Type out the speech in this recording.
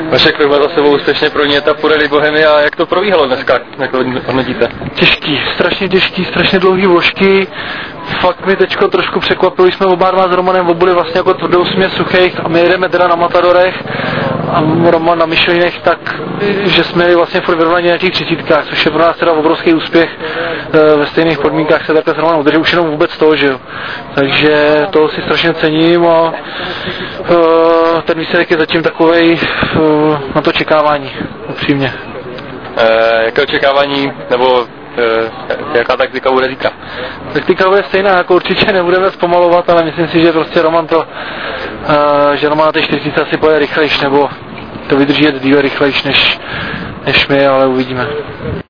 Vaše klima za sebou úspěšně pro ně etapu Rally Bohemia, jak to probíhalo dneska, jak to hodnotíte? Těžký, strašně dlouhý vložky. Fakt mi teďko trošku překvapili, jsme oba dva s Romanem obuli vlastně jako tvrdou směs suchých a my jedeme teda na Matadorech a Roman na Michelinech, tak že jsme jeli vlastně furt vyrovnaně na těch 30, což je pro nás teda obrovský úspěch ve stejných podmínkách se takhle s Romanem udrží už jenom vůbec toho, že jo. Takže toho si strašně cením a ten výsledek je zatím takovej na to čekávání, upřímně. Jaké očekávání, nebo jaká taktika bude zítra? Taktika bude stejná, jako určitě nebudeme zpomalovat, ale myslím si, že prostě Roman na té 40 asi pojede rychlejš, nebo to vydrží jet díl rychlejš než my, ale uvidíme.